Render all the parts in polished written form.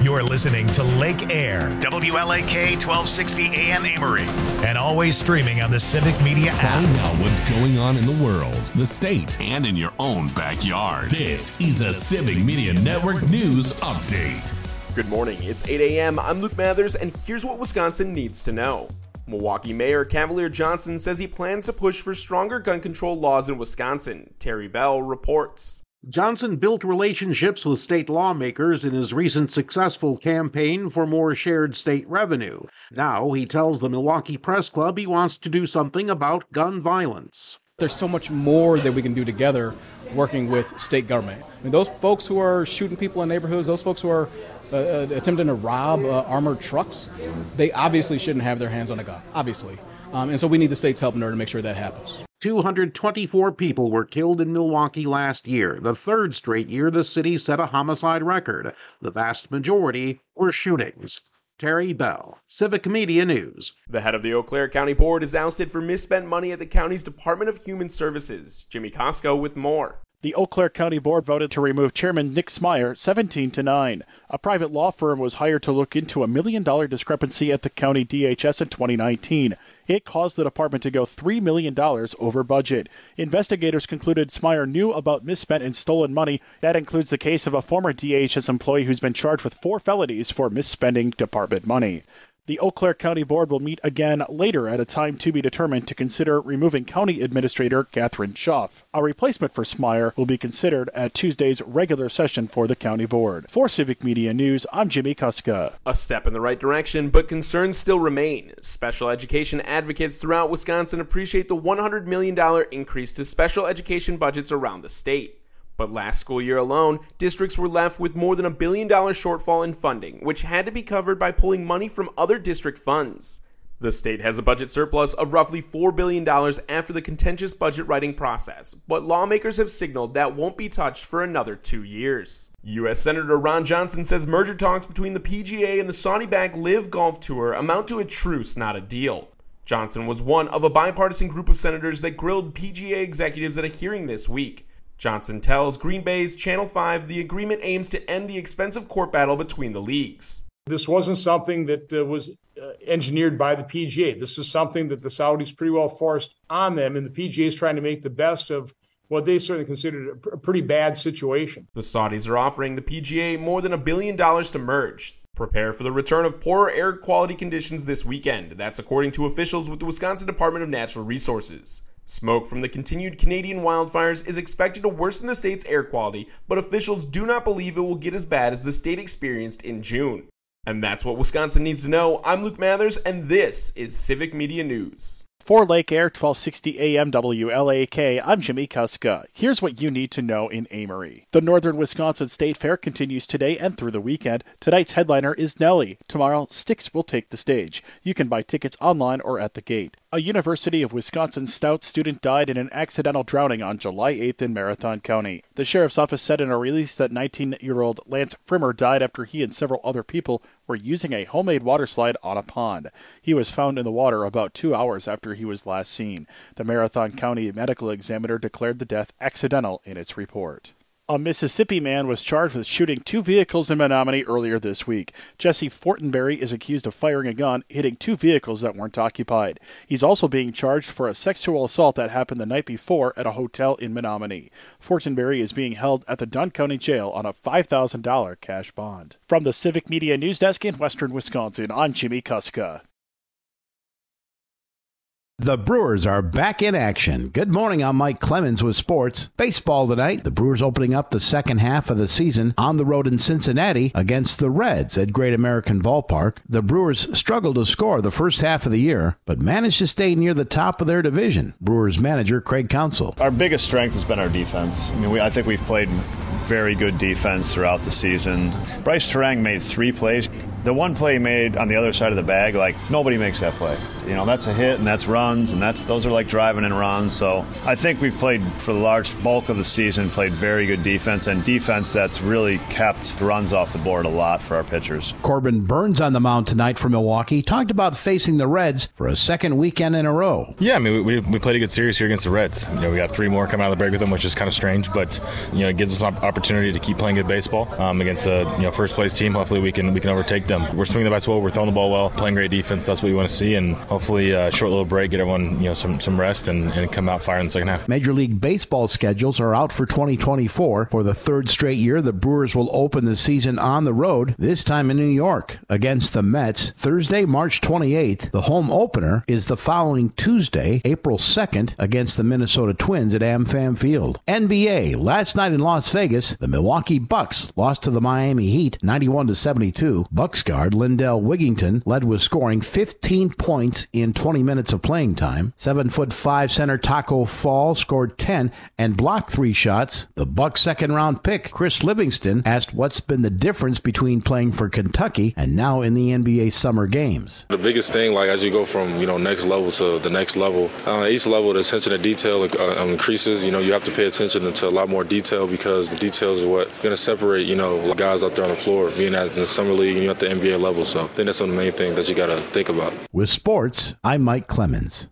You're listening to Lake Air, WLAK 1260 AM Amory, and always streaming on the Civic Media app. Find out what's going on in the world, the state, and in your own backyard. This is a Civic Media Network News Update. Good morning. It's 8 a.m. I'm Luke Mathers, and here's what Wisconsin needs to know. Milwaukee Mayor Cavalier Johnson says he plans to push for stronger gun control laws in Wisconsin. Terry Bell reports. Johnson built relationships with state lawmakers in his recent successful campaign for more shared state revenue. Now he tells the Milwaukee Press Club he wants to do something about gun violence. There's so much more that we can do together working with state government. I mean, those folks who are shooting people in neighborhoods, those folks who are attempting to rob armored trucks, they obviously shouldn't have their hands on a gun, obviously. And so we need the state's help in order to make sure that happens. 224 people were killed in Milwaukee last year, the third straight year the city set a homicide record. The vast majority were shootings. Terry Bell, Civic Media News. The head of the Eau Claire County Board is ousted for misspent money at the county's Department of Human Services. Jimmy Costco with more. The Eau Claire County Board voted to remove Chairman Nick Smyer 17-9. A private law firm was hired to look into a $1 million discrepancy at the county DHS in 2019. It caused the department to go $3 million over budget. Investigators concluded Smyer knew about misspent and stolen money. That includes the case of a former DHS employee who's been charged with 4 felonies for misspending department money. The Eau Claire County Board will meet again later at a time to be determined to consider removing County Administrator Catherine Schaff. A replacement for Smyer will be considered at Tuesday's regular session for the County Board. For Civic Media News, I'm Jimmy Kuska. A step in the right direction, but concerns still remain. Special education advocates throughout Wisconsin appreciate the $100 million increase to special education budgets around the state. But last school year alone, districts were left with more than $1 billion shortfall in funding, which had to be covered by pulling money from other district funds. The state has a budget surplus of roughly $4 billion after the contentious budget writing process, but lawmakers have signaled that won't be touched for another 2 years. U.S. Senator Ron Johnson says merger talks between the PGA and the Saudi-backed LIV Golf Tour amount to a truce, not a deal. Johnson was one of a bipartisan group of senators that grilled PGA executives at a hearing this week. Johnson tells Green Bay's Channel 5 the agreement aims to end the expensive court battle between the leagues. This wasn't something that was engineered by the PGA. This is something that the Saudis pretty well forced on them, and the PGA is trying to make the best of what they certainly considered a pretty bad situation. The Saudis are offering the PGA more than $1 billion to merge. Prepare for the return of poorer air quality conditions this weekend. That's according to officials with the Wisconsin Department of Natural Resources. Smoke from the continued Canadian wildfires is expected to worsen the state's air quality, but officials do not believe it will get as bad as the state experienced in June. And that's what Wisconsin needs to know. I'm Luke Mathers, and this is Civic Media News. For Lake Air 1260 AM WLAK, I'm Jimmy Kuska. Here's what you need to know in Amory. The Northern Wisconsin State Fair continues today and through the weekend. Tonight's headliner is Nelly. Tomorrow, Styx will take the stage. You can buy tickets online or at the gate. A University of Wisconsin Stout student died in an accidental drowning on July 8th in Marathon County. The sheriff's office said in a release that 19-year-old Lance Frimmer died after he and several other people were using a homemade water slide on a pond. He was found in the water about 2 hours after he was last seen. The Marathon County medical examiner declared the death accidental in its report. A Mississippi man was charged with shooting 2 vehicles in Menominee earlier this week. Jesse Fortenberry is accused of firing a gun, hitting 2 vehicles that weren't occupied. He's also being charged for a sexual assault that happened the night before at a hotel in Menominee. Fortenberry is being held at the Dunn County Jail on a $5,000 cash bond. From the Civic Media News Desk in Western Wisconsin, I'm Jimmy Kuska. The Brewers are back in action. Good morning, I'm Mike Clemens with sports. Baseball tonight. The Brewers opening up the second half of the season on the road in Cincinnati against the Reds at Great American Ballpark. The Brewers struggled to score the first half of the year, but managed to stay near the top of their division. Brewers manager Craig Counsell. Our biggest strength has been our defense. I think we've played very good defense throughout the season. Bryce Terang made 3 plays. The one play he made on the other side of the bag, like, nobody makes that play. You know, that's a hit, and that's runs, and those are like driving and runs. So I think we've played, for the large bulk of the season, played very good defense, and defense that's really kept runs off the board a lot for our pitchers. Corbin Burns on the mound tonight for Milwaukee talked about facing the Reds for a second weekend in a row. Yeah, I mean, we played a good series here against the Reds. You know, we got 3 more coming out of the break with them, which is kind of strange, but, you know, it gives us an opportunity to keep playing good baseball against a, you know, first-place team. Hopefully we can overtake them. We're swinging the bats well, we're throwing the ball well, playing great defense. That's what we want to see, and hopefully short little break, get everyone, you know, some rest and come out firing in the second half. Major League Baseball schedules are out for 2024. For the third straight year, the Brewers will open the season on the road, this time in New York against the Mets, Thursday, March 28th. The home opener is the following Tuesday, April 2nd, against the Minnesota Twins at AmFam Field. NBA, last night in Las Vegas, the Milwaukee Bucks lost to the Miami Heat 91-72. Bucks guard Lindell Wigington led with scoring 15 points in 20 minutes of playing time. 7'5" center Taco Fall scored 10 and blocked 3 shots. The Bucks' second-round pick, Chris Livingston, asked what's been the difference between playing for Kentucky and now in the NBA Summer Games. The biggest thing, like as you go from next level to the next level, each level the attention to detail increases. You have to pay attention to a lot more detail because the details are what going to separate guys out there on the floor, being at the summer league and you at the NBA level. So I think that's one of the main things that you got to think about. With sports, I'm Mike Clemens.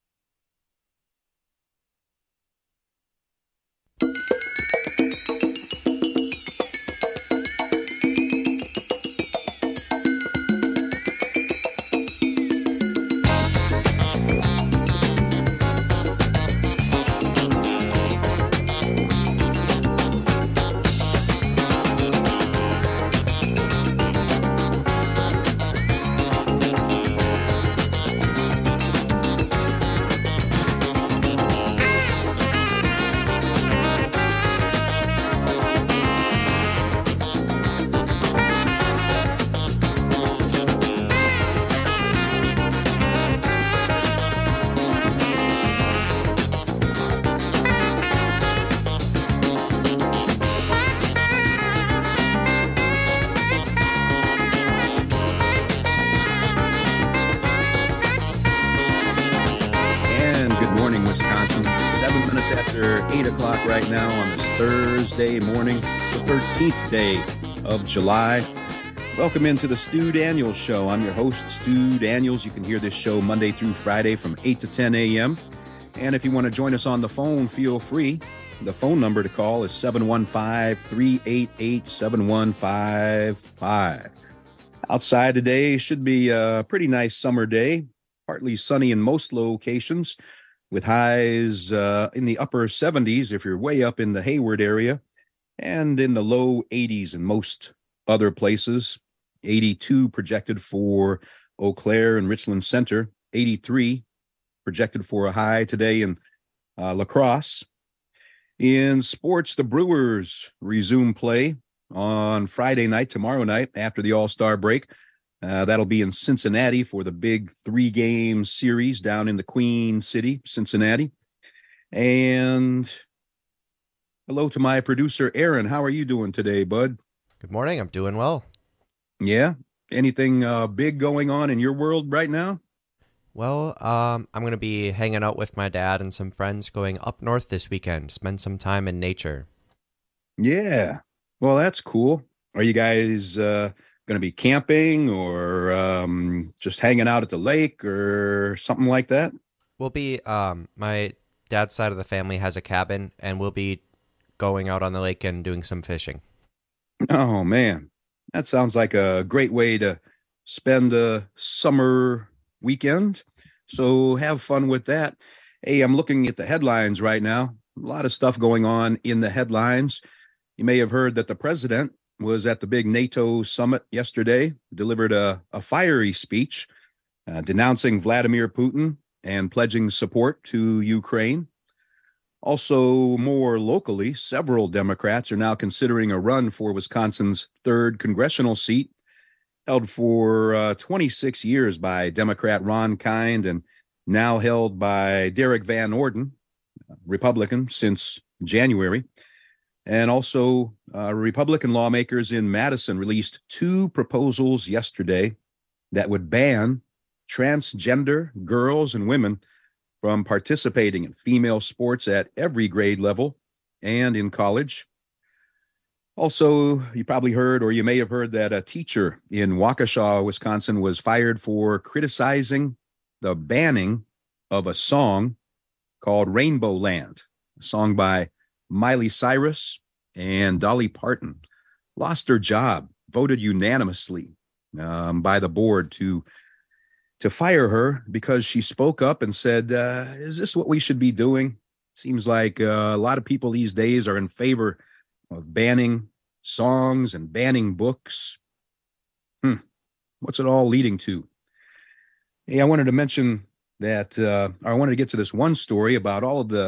Thursday morning, the 13th day of July. Welcome into the Stu Daniels Show. I'm your host, Stu Daniels. You can hear this show Monday through Friday from 8 to 10 a.m. And if you want to join us on the phone, feel free. The phone number to call is 715-388-7155. Outside today should be a pretty nice summer day, partly sunny in most locations, with highs in the upper 70s if you're way up in the Hayward area, and in the low 80s in most other places. 82 projected for Eau Claire and Richland Center. 83 projected for a high today in La Crosse. In sports, the Brewers resume play on Friday night, tomorrow night, after the All-Star break. That'll be in Cincinnati for the big 3-game series down in the Queen City, Cincinnati. And hello to my producer, Aaron. How are you doing today, bud? Good morning. I'm doing well. Yeah? Anything big going on in your world right now? Well, I'm going to be hanging out with my dad and some friends going up north this weekend, spend some time in nature. Yeah. Well, that's cool. Are you guys going to be camping or just hanging out at the lake or something like that? We'll be, my dad's side of the family has a cabin, and we'll be going out on the lake and doing some fishing. Oh, man. That sounds like a great way to spend a summer weekend. So have fun with that. Hey, I'm looking at the headlines right now. A lot of stuff going on in the headlines. You may have heard that the president was at the big NATO summit yesterday, delivered a fiery speech denouncing Vladimir Putin and pledging support to Ukraine. Also, more locally, several Democrats are now considering a run for Wisconsin's 3rd congressional seat, held for 26 years by Democrat Ron Kind and now held by Derek Van Orden, Republican since January. And also, Republican lawmakers in Madison released 2 proposals yesterday that would ban transgender girls and women from participating in female sports at every grade level and in college. Also, you probably heard, or you may have heard, that a teacher in Waukesha, Wisconsin, was fired for criticizing the banning of a song called Rainbow Land, a song by Miley Cyrus and Dolly Parton. Lost her job, voted unanimously by the board to fire her because she spoke up and said, is this what we should be doing? Seems like a lot of people these days are in favor of banning songs and banning books. What's it all leading to? Hey, I wanted to mention that I wanted to get to this one story about all of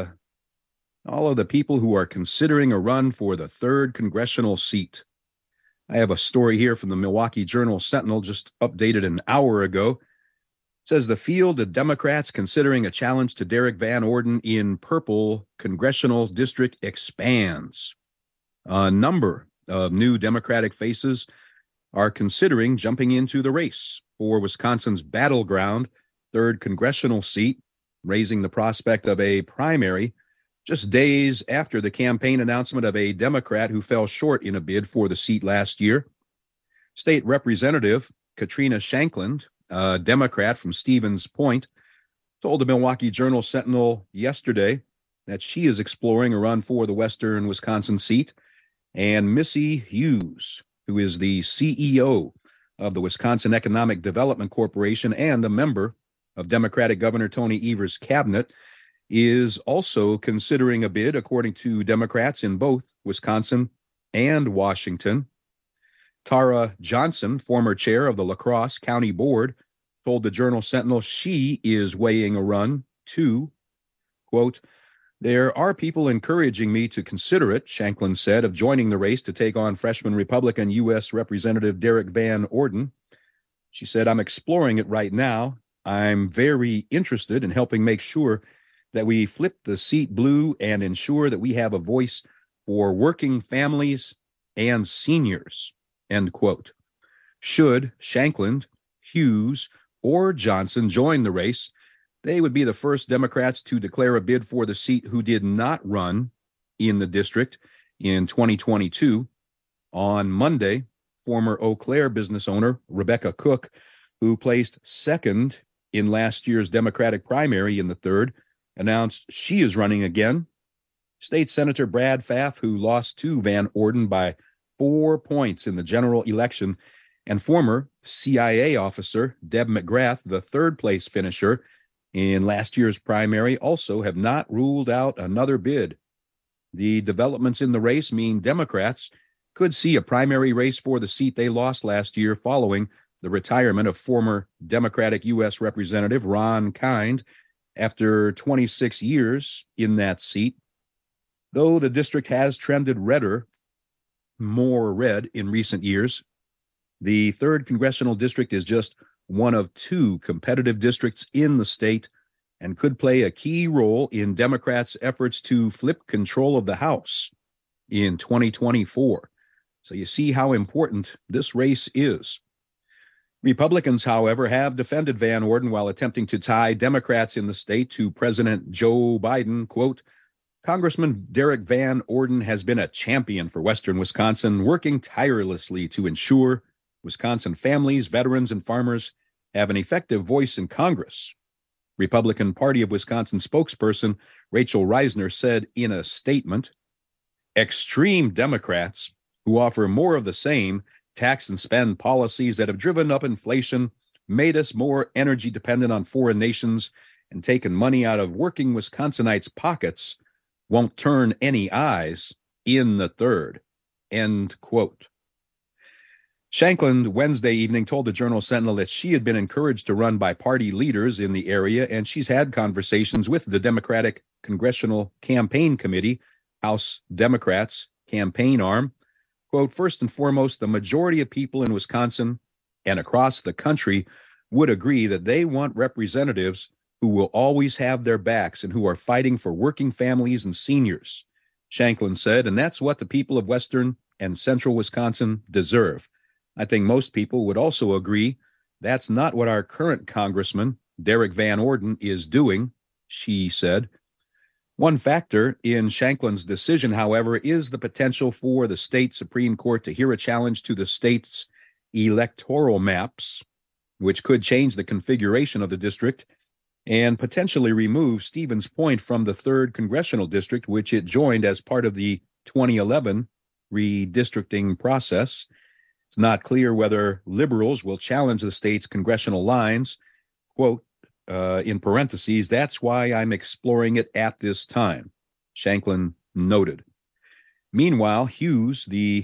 the people who are considering a run for the 3rd congressional seat. I have a story here from the Milwaukee Journal-Sentinel, just updated an hour ago. It says the field of Democrats considering a challenge to Derek Van Orden in purple congressional district expands. A number of new Democratic faces are considering jumping into the race for Wisconsin's battleground 3rd congressional seat, raising the prospect of a primary just days after the campaign announcement of a Democrat who fell short in a bid for the seat last year. State Representative Katrina Shankland, a Democrat from Stevens Point, told the Milwaukee Journal-Sentinel yesterday that she is exploring a run for the Western Wisconsin seat. And Missy Hughes, who is the CEO of the Wisconsin Economic Development Corporation and a member of Democratic Governor Tony Evers' cabinet, is also considering a bid, according to Democrats in both Wisconsin and Washington. Tara Johnson, former chair of the La Crosse County Board, told the Journal-Sentinel she is weighing a run too. Quote, "There are people encouraging me to consider it," Shanklin said, of joining the race to take on freshman Republican U.S. Representative Derek Van Orden. She said, "I'm exploring it right now. I'm very interested in helping make sure that we flip the seat blue and ensure that we have a voice for working families and seniors," end quote. Should Shankland, Hughes, or Johnson join the race, they would be the first Democrats to declare a bid for the seat who did not run in the district in 2022. On Monday, former Eau Claire business owner Rebecca Cook, who placed second in last year's Democratic primary in the 3rd, announced she is running again. State Senator Brad Pfaff, who lost to Van Orden by 4 points in the general election, and former CIA officer Deb McGrath, the 3rd-place finisher in last year's primary, also have not ruled out another bid. The developments in the race mean Democrats could see a primary race for the seat they lost last year following the retirement of former Democratic U.S. Representative Ron Kind after 26 years in that seat. Though the district has trended more red in recent years, the 3rd congressional district is just one of 2 competitive districts in the state and could play a key role in Democrats' efforts to flip control of the House in 2024. So you see how important this race is. Republicans, however, have defended Van Orden while attempting to tie Democrats in the state to President Joe Biden. Quote, "Congressman Derek Van Orden has been a champion for Western Wisconsin, working tirelessly to ensure Wisconsin families, veterans, and farmers have an effective voice in Congress," Republican Party of Wisconsin spokesperson Rachel Reisner said in a statement. "Extreme Democrats who offer more of the same tax and spend policies that have driven up inflation, made us more energy dependent on foreign nations, and taken money out of working Wisconsinites' pockets won't turn any eyes in the 3rd," end quote. Shankland Wednesday evening told the Journal-Sentinel that she had been encouraged to run by party leaders in the area, and she's had conversations with the Democratic Congressional Campaign Committee, House Democrats' campaign arm. Quote, "First and foremost, the majority of people in Wisconsin and across the country would agree that they want representatives who will always have their backs and who are fighting for working families and seniors. Shanklin said, and that's what the people of western and central Wisconsin deserve. I think most people would also agree that's not what our current Congressman, Derek Van Orden, is doing, she said. One factor in Shanklin's decision, however, is the potential for the state Supreme Court to hear a challenge to the state's electoral maps, which could change the configuration of the district and potentially remove Stevens Point from the 3rd Congressional District, which it joined as part of the 2011 redistricting process. It's not clear whether liberals will challenge the state's congressional lines. Quote, in parentheses, that's why I'm exploring it at this time, Shanklin noted. Meanwhile, Hughes, the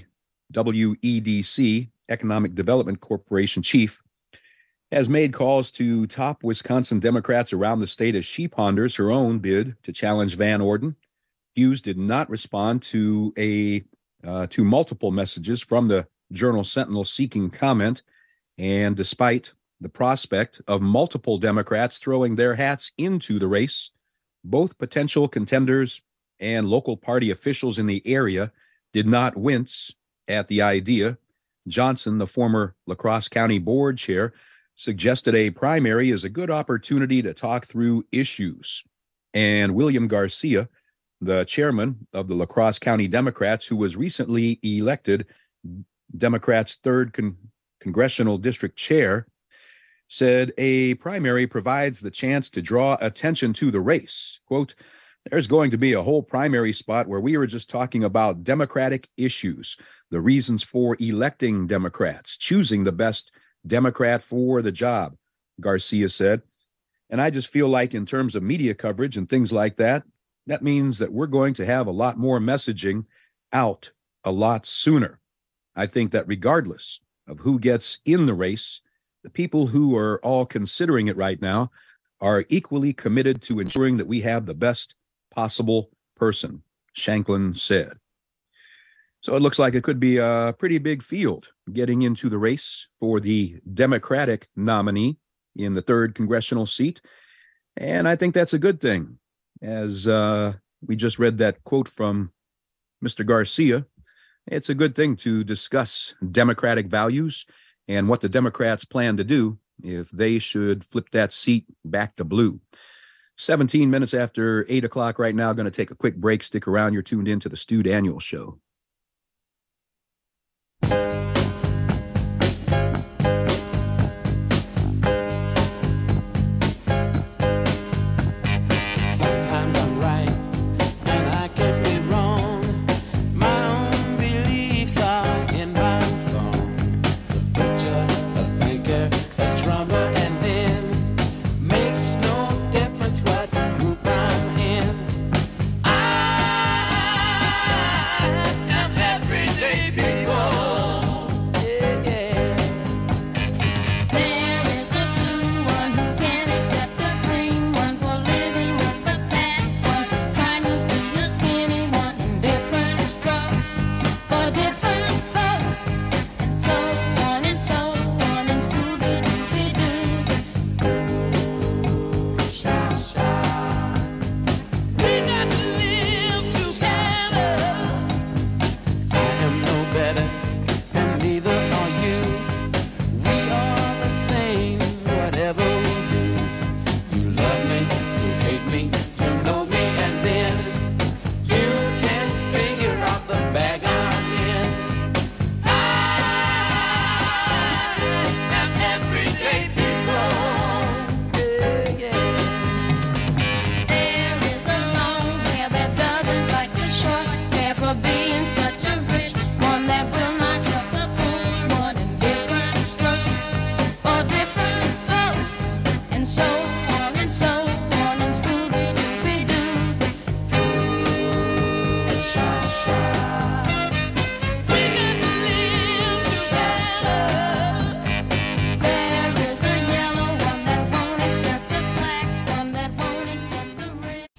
WEDC, Economic Development Corporation chief, has made calls to top Wisconsin Democrats around the state as she ponders her own bid to challenge Van Orden. Hughes did not respond to multiple messages from the Journal-Sentinel seeking comment, and despite the prospect of multiple Democrats throwing their hats into the race, both potential contenders and local party officials in the area did not wince at the idea. Johnson, the former La Crosse County Board chair, suggested a primary is a good opportunity to talk through issues. And William Garcia, the chairman of the La Crosse County Democrats, who was recently elected Democrats' 3rd Congressional District chair, said a primary provides the chance to draw attention to the race. Quote, there's going to be a whole primary spot where we were just talking about Democratic issues, the reasons for electing Democrats, choosing the best Democrat for the job, Garcia said. And I just feel like in terms of media coverage and things like that, that means that we're going to have a lot more messaging out a lot sooner. I think that regardless of who gets in the race, the people who are all considering it right now are equally committed to ensuring that we have the best possible person, Shanklin said. So it looks like it could be a pretty big field getting into the race for the Democratic nominee in the 3rd congressional seat. And I think that's a good thing. As we just read that quote from Mr. Garcia, it's a good thing to discuss Democratic values and what the Democrats plan to do if they should flip that seat back to blue. 17 minutes after 8 o'clock right now. Going to take a quick break. Stick around. You're tuned in to the Stu Daniels Show.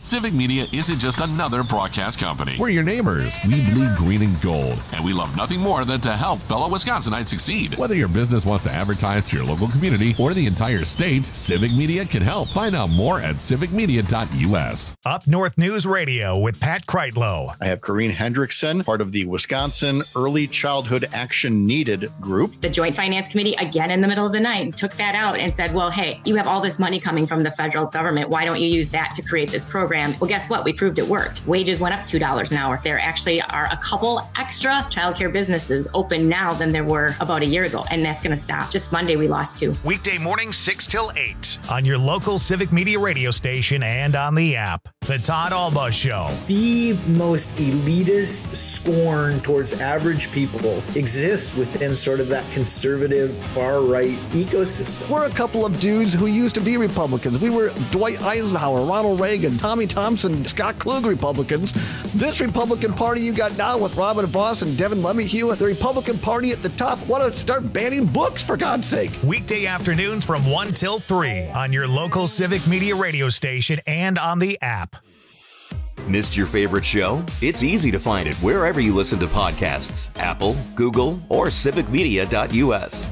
Civic Media isn't just another broadcast company. We're your neighbors. We bleed green and gold, and we love nothing more than to help fellow Wisconsinites succeed. Whether your business wants to advertise to your local community or the entire state, Civic Media can help. Find out more at civicmedia.us. Up North News Radio with Pat Kreitlow. I have Corrine Hendrickson, part of the Wisconsin Early Childhood Action Needed group. The Joint Finance Committee, again in the middle of the night, took that out and said, well, hey, you have all this money coming from the federal government. Why don't you use that to create this program? Well, guess what? We proved it worked. Wages went up $2 an hour. There actually are a couple extra childcare businesses open now than there were about a year ago, and that's going to stop. Just Monday, we lost 2. Weekday mornings 6 till 8 on your local Civic Media radio station and on the app. The Todd Alba Show. The most elitist scorn towards average people exists within sort of that conservative far-right ecosystem. We're a couple of dudes who used to be Republicans. We were Dwight Eisenhower, Ronald Reagan, Tommy Thompson, Scott Klug Republicans. This Republican Party you got now with Robin Vos and Devin LeMahieu, the Republican Party at the top, want to start banning books, for God's sake. Weekday afternoons from 1 till 3 on your local Civic Media radio station and on the app. Missed your favorite show? It's easy to find it wherever you listen to podcasts. Apple, Google, or civicmedia.us.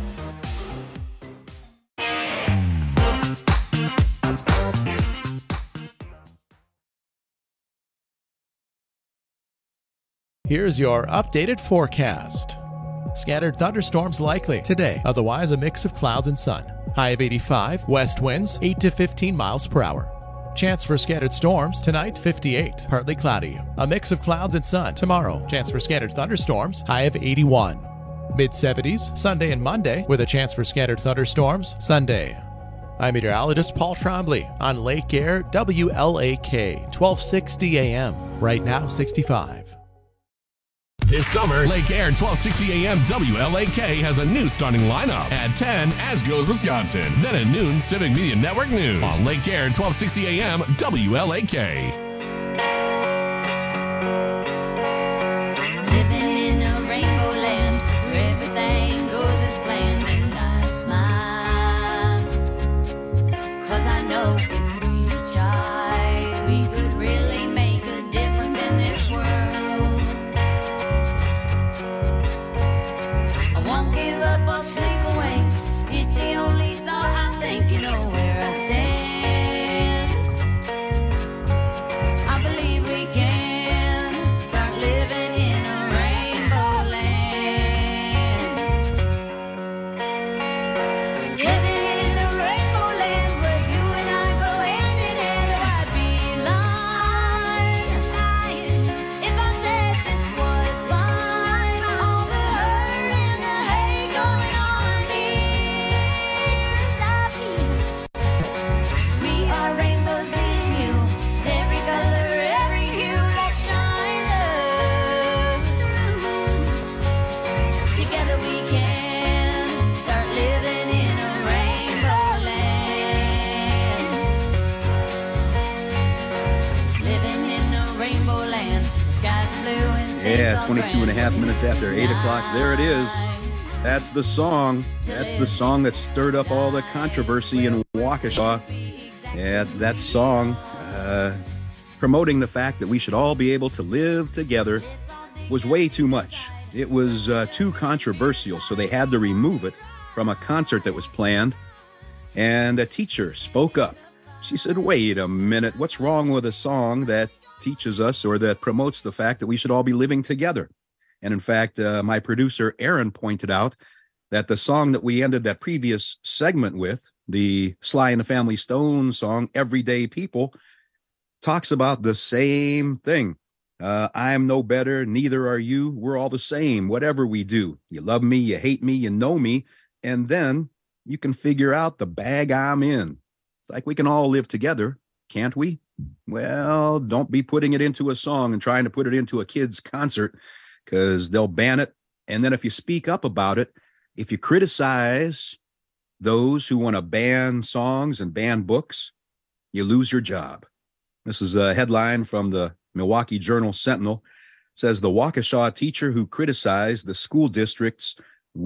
Here's your updated forecast. Scattered thunderstorms likely today, otherwise a mix of clouds and sun. High of 85, west winds 8 to 15 miles per hour. Chance for scattered storms tonight, 58, partly cloudy. A mix of clouds and sun tomorrow. Chance for scattered thunderstorms, high of 81. Mid-70s, Sunday and Monday, with a chance for scattered thunderstorms, Sunday. I'm meteorologist Paul Trombley on Lake Air, WLAK, 1260 AM. Right now, 65. This summer, Lake Air 1260 AM WLAK has a new starting lineup. At 10, as goes Wisconsin. Then at noon, Civic Media Network News on Lake Air 1260 AM WLAK. Living in a rainbow land where everything goes as planned, and I smile 'cause I know if we tried, we could really make a difference in this world. Won't give up or sleep away. It's the only thought I think, you know where I stand. I believe we can start living in a rainbow land. Living in a rainbow land where you and I go hand in hand. I'd be lying if I said this was fine. All the hurt and the hate going on needs to stop here. We are rainbows, me and you. Every color, every hue, let's shine through. Together we can start living in a rainbow land. Living in a rainbow land. The sky's blue and Yeah, 22 and a half minutes after 8 o'clock. There it is. That's the song. That's the song that stirred up all the controversy in Waukesha. Yeah, that song promoting the fact that we should all be able to live together was way too much. It was too controversial, so they had to remove it from a concert that was planned. And a teacher spoke up. She said, wait a minute, what's wrong with a song that teaches us or that promotes the fact that we should all be living together? And in fact, my producer, Aaron, pointed out that the song that we ended that previous segment with, the Sly and the Family Stone song, Everyday People, talks about the same thing. I'm no better, neither are you. We're all the same, whatever we do. You love me, you hate me, you know me, and then you can figure out the bag I'm in. It's like we can all live together, can't we? Well, don't be putting it into a song and trying to put it into a kid's concert, because they'll ban it. And then if you speak up about it, if you criticize those who want to ban songs and ban books, you lose your job. This is a headline from the Milwaukee Journal-Sentinel. It says the Waukesha teacher who criticized the school district's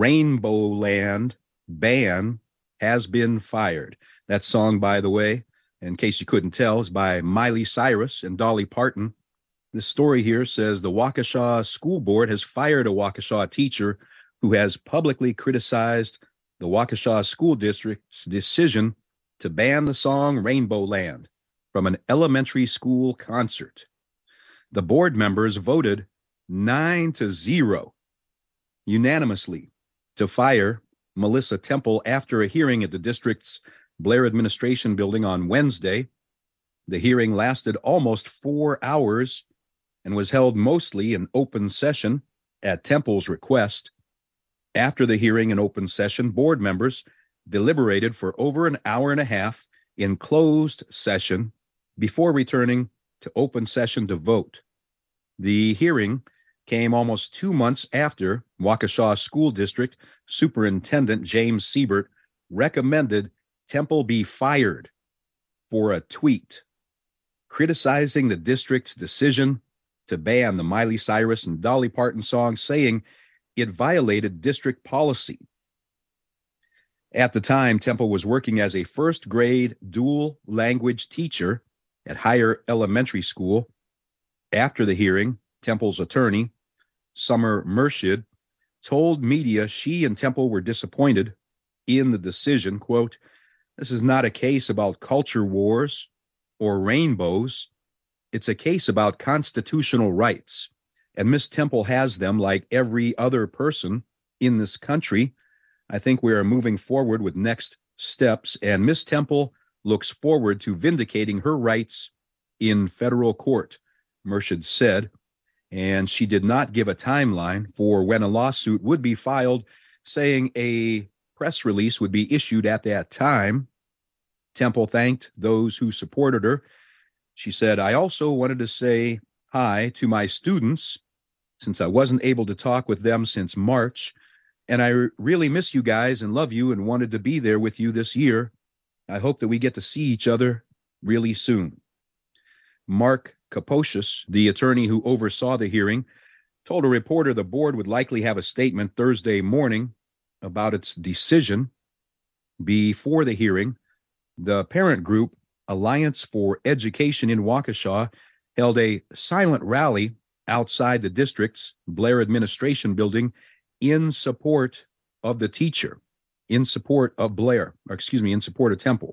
Rainbow Land ban has been fired. That song, by the way, in case you couldn't tell, is by Miley Cyrus and Dolly Parton. This story here says the Waukesha School Board has fired a Waukesha teacher who has publicly criticized the Waukesha School District's decision to ban the song Rainbow Land from an elementary school concert. The board members voted 9-0 unanimously to fire Melissa Temple after a hearing at the district's Blair Administration Building on Wednesday. The hearing lasted almost 4 hours and was held mostly in open session at Temple's request. After the hearing in open session, board members deliberated for over an hour and a half in closed session before returning to open session to vote. The hearing came almost 2 months after Waukesha School District Superintendent James Siebert recommended Temple be fired for a tweet criticizing the district's decision to ban the Miley Cyrus and Dolly Parton song, saying it violated district policy. At the time, Temple was working as a first-grade dual language teacher at Higher Elementary School. After the hearing, Temple's attorney, Summer Murshid, told media she and Temple were disappointed in the decision. Quote, "This is not a case about culture wars or rainbows. It's a case about constitutional rights, and Miss Temple has them like every other person in this country. I think we are moving forward with next steps, and Miss Temple looks forward to vindicating her rights in federal court," Murshid said, and she did not give a timeline for when a lawsuit would be filed, saying a press release would be issued at that time. Temple thanked those who supported her. She said, "I also wanted to say hi to my students since I wasn't able to talk with them since March, and I really miss you guys and love you and wanted to be there with you this year. I hope that we get to see each other really soon." Mark Kaposius, the attorney who oversaw the hearing, told a reporter the board would likely have a statement Thursday morning about its decision. Before the hearing, the parent group Alliance for Education in Waukesha held a silent rally outside the district's Blair Administration Building in support of the teacher, in support of Temple.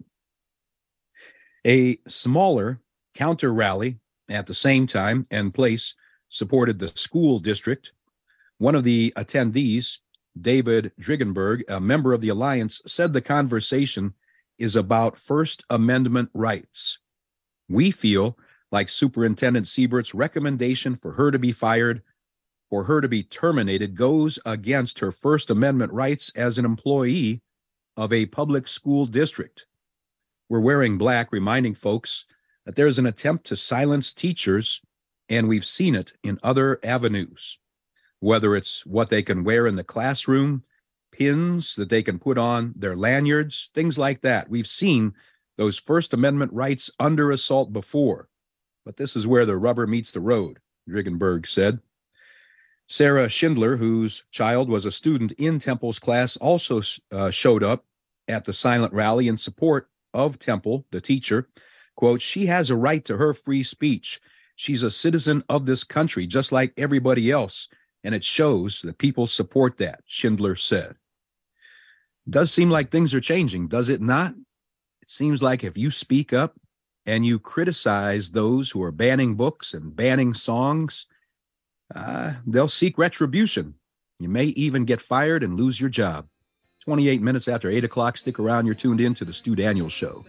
A smaller counter rally at the same time and place supported the school district. One of the attendees, David Drigenberg, a member of the Alliance, said the conversation is about First Amendment rights. "We feel like Superintendent Siebert's recommendation for her to be fired, for her to be terminated, goes against her First Amendment rights as an employee of a public school district. We're wearing black, reminding folks that there's an attempt to silence teachers, and we've seen it in other avenues, whether it's what they can wear in the classroom, pins that they can put on their lanyards, things like that. We've seen those First Amendment rights under assault before, but this is where the rubber meets the road," Drigenberg said. Sarah Schindler, whose child was a student in Temple's class, also showed up at the silent rally in support of Temple, the teacher. Quote, "She has a right to her free speech. She's a citizen of this country, just like everybody else, and it shows that people support that," Schindler said. Does seem like things are changing, does it not? It seems like if you speak up and you criticize those who are banning books and banning songs, they'll seek retribution. You may even get fired and lose your job. 28 minutes after 8 o'clock. Stick around. You're tuned in to the Stu Daniels Show.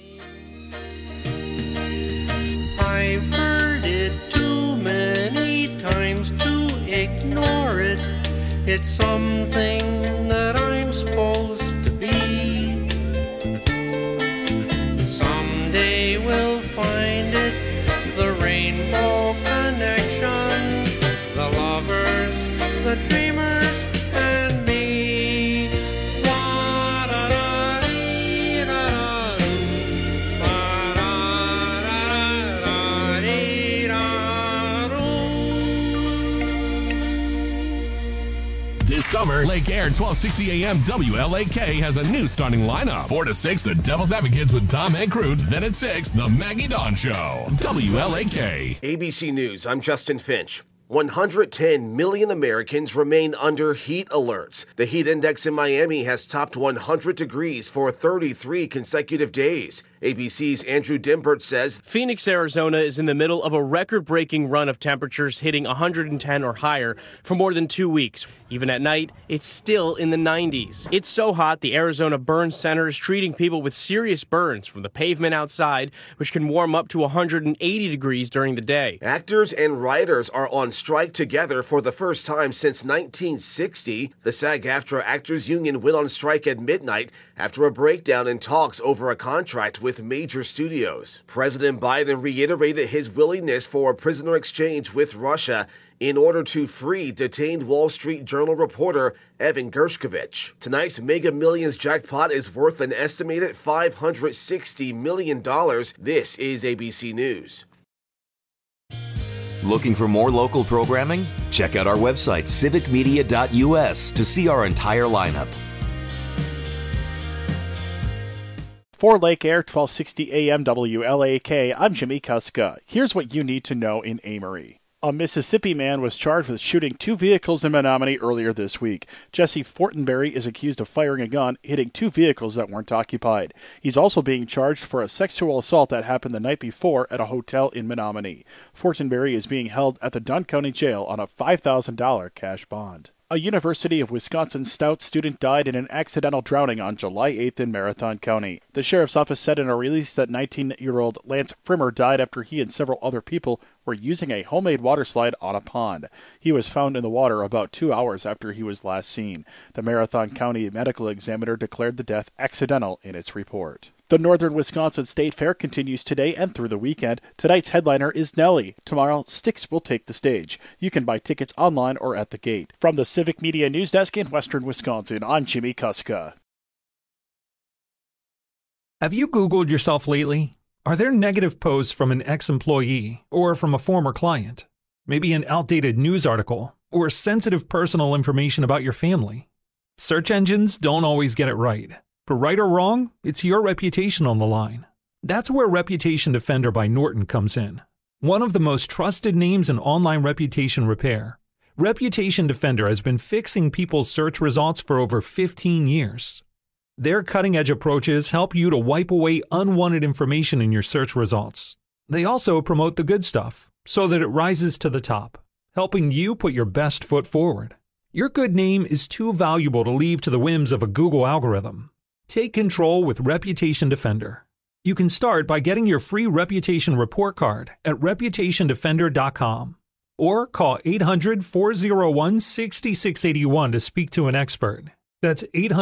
I've heard it too many times to ignore it. It's something that I'm supposed to be. Someday we'll find it, the rainbow connection, the lovers, the dreamers, and me. This summer, Lake Air 1260 AM WLAK has a new starting lineup. 4 to 6, the Devil's Advocates with Tom and Crute. Then at 6, the Maggie Dawn Show. WLAK. ABC News, I'm Justin Finch. 110 million Americans remain under heat alerts. The heat index in Miami has topped 100 degrees for 33 consecutive days. ABC's Andrew Dimbert says Phoenix, Arizona is in the middle of a record-breaking run of temperatures hitting 110 or higher for more than 2 weeks. Even at night, it's still in the 90s. It's so hot, the Arizona Burn Center is treating people with serious burns from the pavement outside, which can warm up to 180 degrees during the day. actors and writers are on strike together for the first time since 1960. The SAG-AFTRA Actors Union went on strike at midnight after a breakdown in talks over a contract with major studios. President Biden reiterated his willingness for a prisoner exchange with Russia in order to free detained Wall Street Journal reporter Evan Gershkovich. Tonight's Mega Millions jackpot is worth an estimated $560 million. This is ABC News. Looking for more local programming? Check out our website, civicmedia.us, to see our entire lineup. For Lake Air 1260 AM WLAK, I'm Jimmy Kuska. Here's what you need to know in Amory. A Mississippi man was charged with shooting 2 vehicles in Menominee earlier this week. Jesse Fortenberry is accused of firing a gun, hitting 2 vehicles that weren't occupied. He's also being charged for a sexual assault that happened the night before at a hotel in Menominee. Fortenberry is being held at the Dunn County Jail on a $5,000 cash bond. A University of Wisconsin Stout student died in an accidental drowning on July 8th in Marathon County. The sheriff's office said in a release that 19-year-old Lance Frimmer died after he and several other people were using a homemade water slide on a pond. He was found in the water about 2 hours after he was last seen. The Marathon County medical examiner declared the death accidental in its report. The Northern Wisconsin State Fair continues today and through the weekend. Tonight's headliner is Nelly. Tomorrow, Styx will take the stage. You can buy tickets online or at the gate. From the Civic Media News Desk in Western Wisconsin, I'm Jimmy Kuska. Have you Googled yourself lately? Are there negative posts from an ex-employee or from a former client? Maybe an outdated news article or sensitive personal information about your family? Search engines don't always get it right. For right or wrong, it's your reputation on the line. That's where Reputation Defender by Norton comes in. One of the most trusted names in online reputation repair, Reputation Defender has been fixing people's search results for over 15 years. Their cutting-edge approaches help you to wipe away unwanted information in your search results. They also promote the good stuff so that it rises to the top, helping you put your best foot forward. Your good name is too valuable to leave to the whims of a Google algorithm. Take control with Reputation Defender. You can start by getting your free reputation report card at reputationdefender.com or call 800-401-6681 to speak to an expert. That's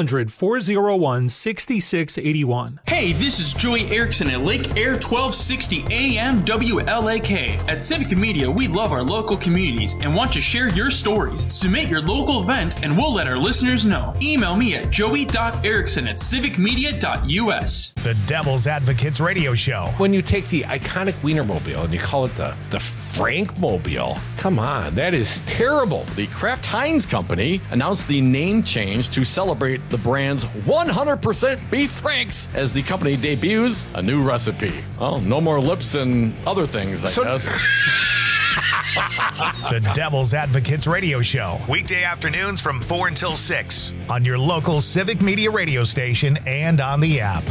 800-401-6681. Hey, this is Joey Erickson at Lake Air 1260 AM WLAK. At Civic Media, we love our local communities and want to share your stories. Submit your local event and we'll let our listeners know. Email me at joey.erickson@civicmedia.us. The Devil's Advocates Radio Show. When you take the iconic Wienermobile and you call it the Frankmobile, come on, that is terrible. The Kraft Heinz Company announced the name change to celebrate the brand's 100% beef franks as the company debuts a new recipe. Oh, no more lips and other things, I guess. The Devil's Advocates Radio Show. Weekday afternoons from 4 until 6 on your local Civic Media radio station and on the app.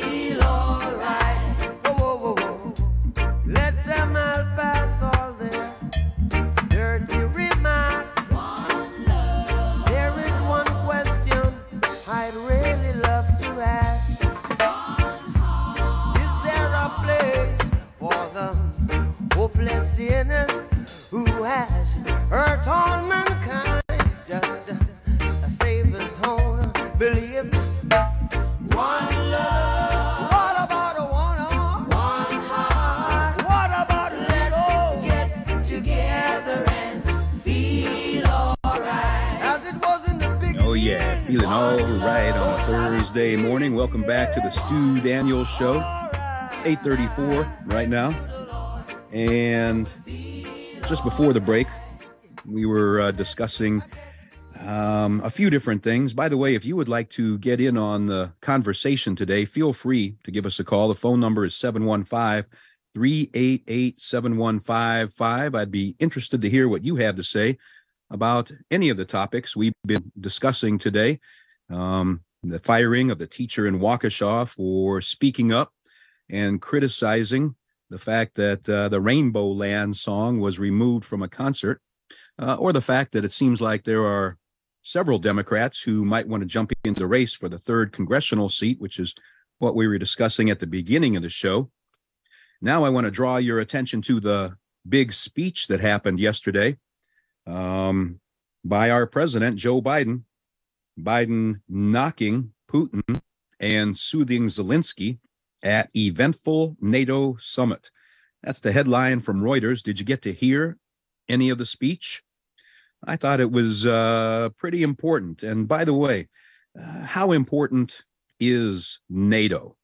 Let them all pass all their yeah, feeling all right on a Thursday morning. Welcome back to the Stu Daniels Show, 8:34 right now. And just before the break, we were discussing a few different things. By the way, if you would like to get in on the conversation today, feel free to give us a call. The phone number is 715-388-7155. I'd be interested to hear what you have to say about any of the topics we've been discussing today. The firing of the teacher in Waukesha for speaking up and criticizing the fact that the Rainbow Land song was removed from a concert, or the fact that it seems like there are several Democrats who might want to jump into the race for the 3rd congressional seat, which is what we were discussing at the beginning of the show. Now I want to draw your attention to the big speech that happened yesterday by our president, Joe Biden. Biden knocking Putin and soothing Zelensky at eventful NATO summit. That's the headline from Reuters. Did you get to hear any of the speech? I thought it was pretty important. And by the way, how important is NATO?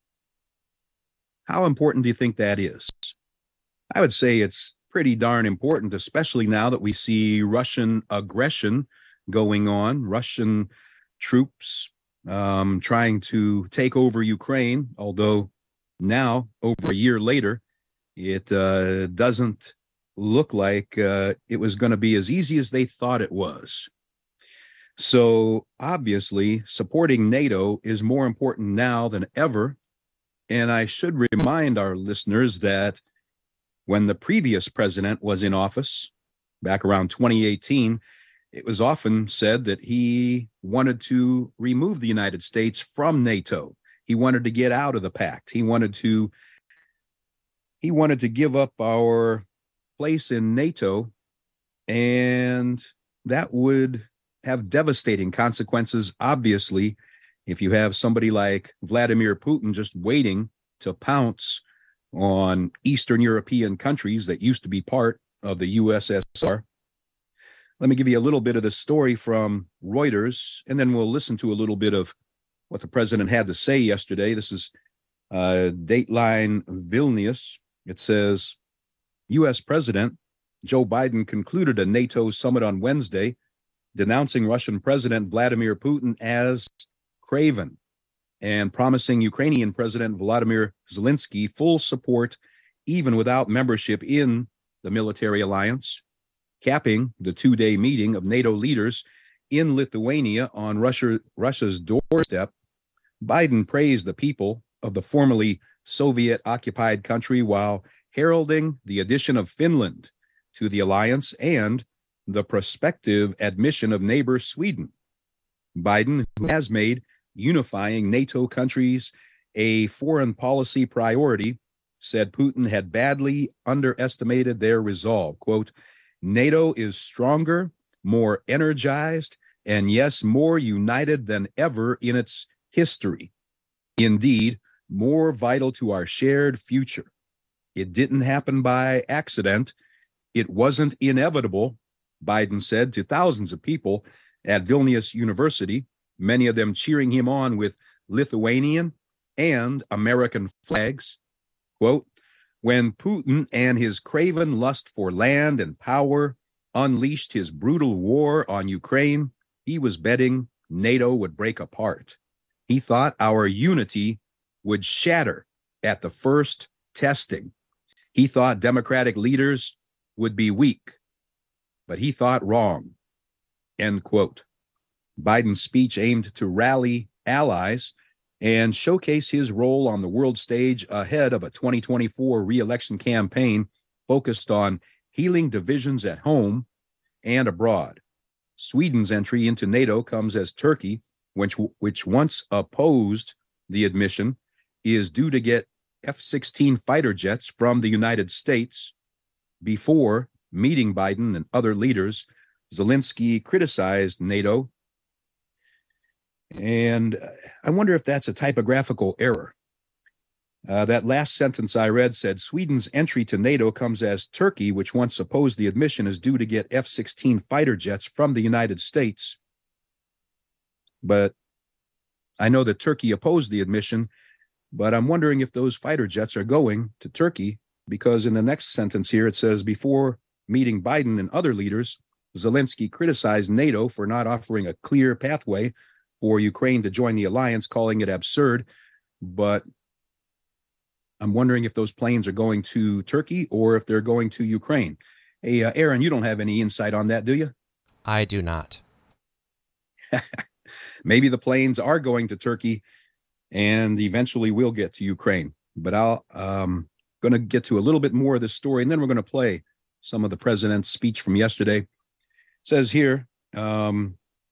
How important do you think that is? I would say it's pretty darn important, especially now that we see Russian aggression going on, Russian troops trying to take over Ukraine, although now, over a year later, it doesn't look like it was going to be as easy as they thought it was. So obviously, supporting NATO is more important now than ever. And I should remind our listeners that when the previous president was in office, back around 2018, it was often said that he wanted to remove the United States from NATO. He wanted to get out of the pact. He wanted to give up our place in NATO, and that would have devastating consequences, obviously, if you have somebody like Vladimir Putin just waiting to pounce on Eastern European countries that used to be part of the USSR. Let me give you a little bit of the story from Reuters, and then we'll listen to a little bit of what the president had to say yesterday. This is Dateline Vilnius. It says, U.S. President Joe Biden concluded a NATO summit on Wednesday, denouncing Russian President Vladimir Putin as craven and promising Ukrainian President Volodymyr Zelensky full support, even without membership in the military alliance. Capping the 2-day meeting of NATO leaders in Lithuania on Russia's doorstep, Biden praised the people of the formerly Soviet-occupied country while heralding the addition of Finland to the alliance and the prospective admission of neighbor Sweden. Biden, who has made unifying NATO countries a foreign policy priority, said Putin had badly underestimated their resolve. Quote, NATO is stronger, more energized, and yes, more united than ever in its history. Indeed, more vital to our shared future. It didn't happen by accident. It wasn't inevitable, Biden said to thousands of people at Vilnius University, many of them cheering him on with Lithuanian and American flags. Quote, when Putin and his craven lust for land and power unleashed his brutal war on Ukraine, he was betting NATO would break apart. He thought our unity would shatter at the first testing. He thought democratic leaders would be weak, but he thought wrong. End quote. Biden's speech aimed to rally allies and showcase his role on the world stage ahead of a 2024 re-election campaign focused on healing divisions at home and abroad. Sweden's entry into NATO comes as Turkey, which once opposed the admission, is due to get F-16 fighter jets from the United States. Before meeting Biden and other leaders, Zelensky criticized NATO. And I wonder if that's a typographical error. That last sentence I read said, Sweden's entry to NATO comes as Turkey, which once opposed the admission, is due to get F-16 fighter jets from the United States. But I know that Turkey opposed the admission, but I'm wondering if those fighter jets are going to Turkey, because in the next sentence here, it says, before meeting Biden and other leaders, Zelensky criticized NATO for not offering a clear pathway for Ukraine to join the alliance, calling it absurd. But I'm wondering if those planes are going to Turkey or if they're going to Ukraine. Hey, Aaron, you don't have any insight on that, do you? I do not. Maybe the planes are going to Turkey and eventually will get to Ukraine. But I'll going to get to a little bit more of this story, and then we're going to play some of the president's speech from yesterday. It says here, Biden,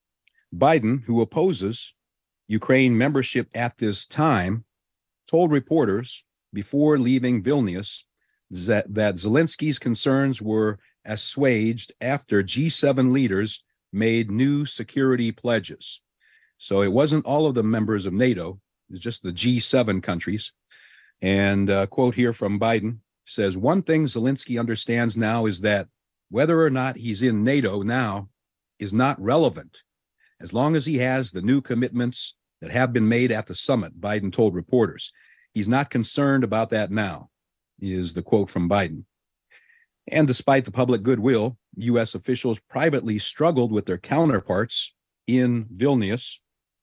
who opposes Ukraine membership at this time, told reporters before leaving Vilnius that Zelensky's concerns were assuaged after G7 leaders made new security pledges. So it wasn't all of the members of NATO, it's just the G7 countries. And a quote here from Biden says, one thing Zelensky understands now is that whether or not he's in NATO now is not relevant, as long as he has the new commitments that have been made at the summit, Biden told reporters. He's not concerned about that now, is the quote from Biden. And despite the public goodwill, U.S. officials privately struggled with their counterparts in Vilnius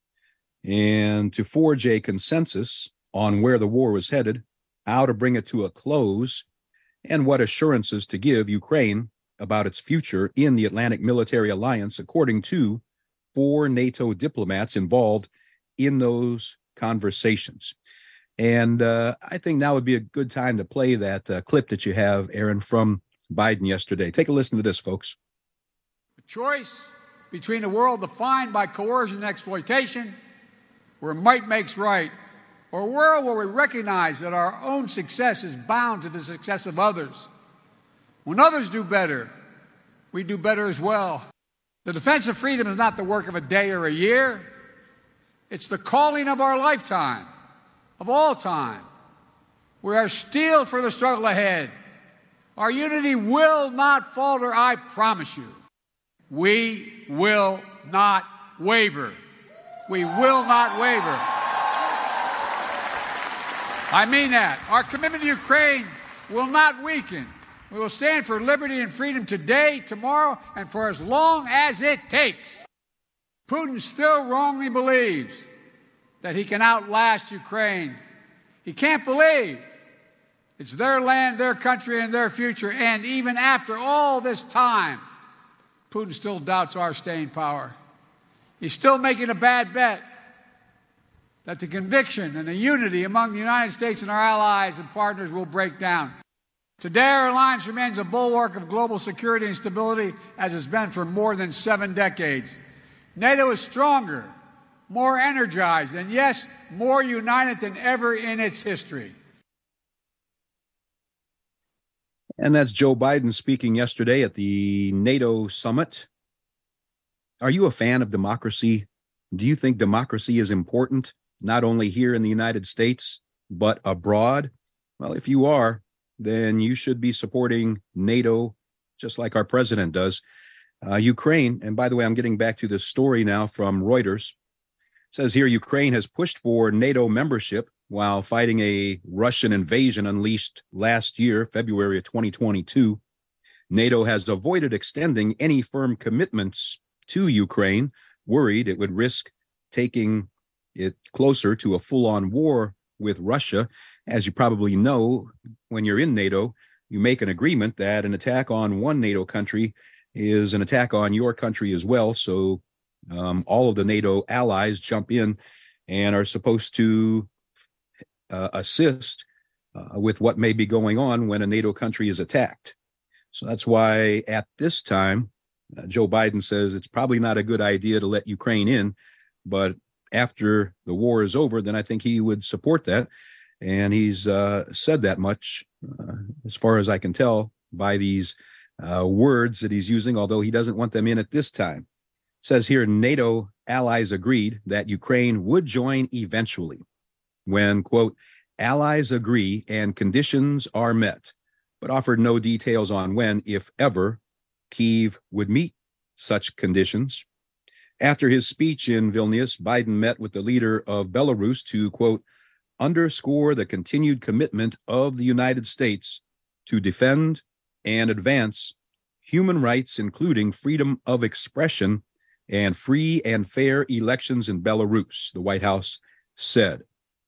and to forge a consensus on where the war was headed, how to bring it to a close, and what assurances to give Ukraine about its future in the Atlantic Military Alliance, according to 4 NATO diplomats involved in those conversations. And I think now would be a good time to play that clip that you have, Aaron, from Biden yesterday. Take a listen to this, folks. A choice between a world defined by coercion and exploitation, where might makes right, or a world where we recognize that our own success is bound to the success of others. When others do better, we do better as well. The defense of freedom is not the work of a day or a year. It's the calling of our lifetime, of all time. We are steeled for the struggle ahead. Our unity will not falter, I promise you. We will not waver. We will not waver. I mean that. Our commitment to Ukraine will not weaken. We will stand for liberty and freedom today, tomorrow, and for as long as it takes. Putin still wrongly believes that he can outlast Ukraine. He can't believe it's their land, their country, and their future. And even after all this time, Putin still doubts our staying power. He's still making a bad bet that the conviction and the unity among the United States and our allies and partners will break down. Today, our alliance remains a bulwark of global security and stability, as it's been for more than 7 decades. NATO is stronger, more energized, and yes, more united than ever in its history. And that's Joe Biden speaking yesterday at the NATO summit. Are you a fan of democracy? Do you think democracy is important, not only here in the United States, but abroad? Well, if you are, then you should be supporting NATO, just like our president does. Ukraine, and by the way, I'm getting back to this story now from Reuters. It says here, Ukraine has pushed for NATO membership while fighting a Russian invasion unleashed last year, February of 2022. NATO has avoided extending any firm commitments to Ukraine, worried it would risk taking it closer to a full-on war with Russia. As you probably know, when you're in NATO, you make an agreement that an attack on one NATO country is an attack on your country as well. So all of the NATO allies jump in and are supposed to assist with what may be going on when a NATO country is attacked. So that's why at this time, Joe Biden says it's probably not a good idea to let Ukraine in, but after the war is over, then I think he would support that. And he's said that much, as far as I can tell, by these words that he's using, although he doesn't want them in at this time. It says here, NATO allies agreed that Ukraine would join eventually when, quote, allies agree and conditions are met, but offered no details on when, if ever, Kyiv would meet such conditions. After his speech in Vilnius, Biden met with the leader of Belarus to, quote, underscore the continued commitment of the United States to defend and advance human rights, including freedom of expression and free and fair elections in Belarus, the White House said.